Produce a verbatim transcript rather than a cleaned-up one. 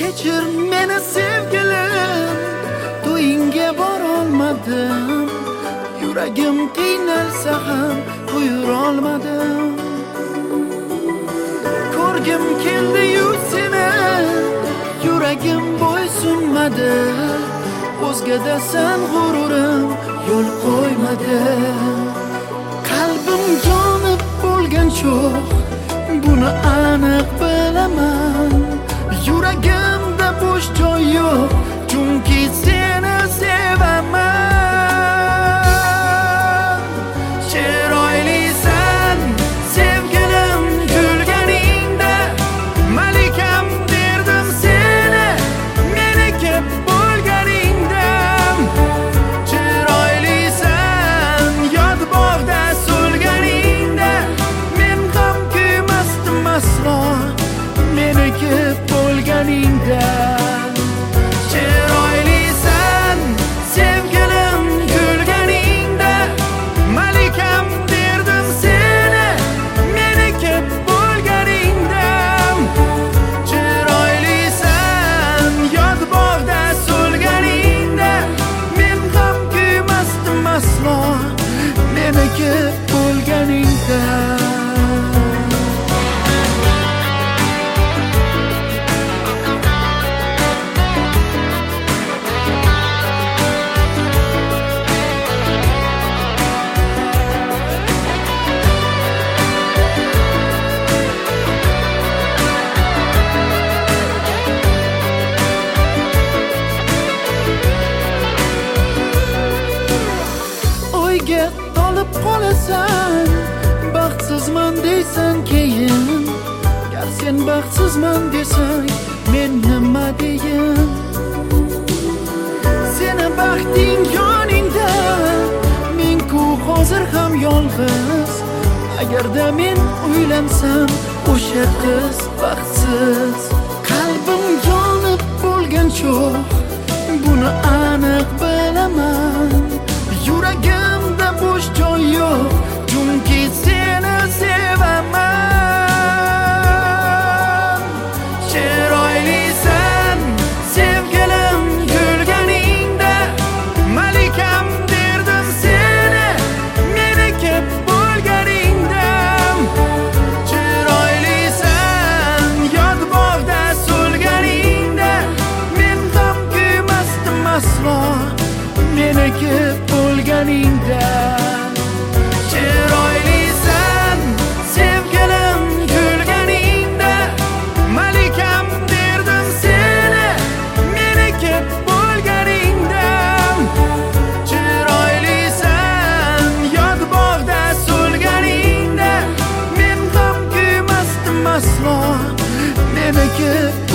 Kechir meni sevgilim, to'yingga borolmadim. Yuragim qiynalsa ham buyurolmadim. Ko'rgim keldi-yu seni, yuragim bo'ysunmadi. O'zgadasan g'ururim yo'l qo'ymadi. Qalbim yonib bo'lgan cho'q, buni aniq bilaman. Yuragimda bo'sh joy yo'q, chunki seni sevaman. Chiroylisan sevgilim, kulganingda malikam derdim seni, meniki bo'lganingda. Chiroylisan yod bog'da so'lganingda, men ham kuymasdim aslo, meniki bo'lganingda. Chiroylisan sevgilim, kulganingda malikam derdim seni, meniki bo'lganingda. Chiroylisan yod bog'da so'lganingda, men ham kuymasdim aslo, meniki bo'lganingda. O'yga tolib qolasan, baxtsizman deysan keyin. Gar sen baxtsizman desang, men nima deyin? Seni baxting yoningda, men-ku hozir ham yolg'iz. Agarda men uylansam, o'sha qiz baxtsiz. Qalbim yonib bo'lgan cho'q, buni aniq bilaman. Yuragimda bo'sh joy yo'q, chunki seni sevaman. Chiroylisan sevgilim, kulganingda malikam derdim seni, meniki bo'lganingda. Chiroylisan yod bog'da so'lganingda, men ham kuymasdim aslo, meniki bo'lganingda. Chiroylisan sevgilim, kulganingda malikam derdim seni, meniki bo'lganingda. Chiroylisan yod bog'da so'lganingda, men ham kuymasdim aslo, meniki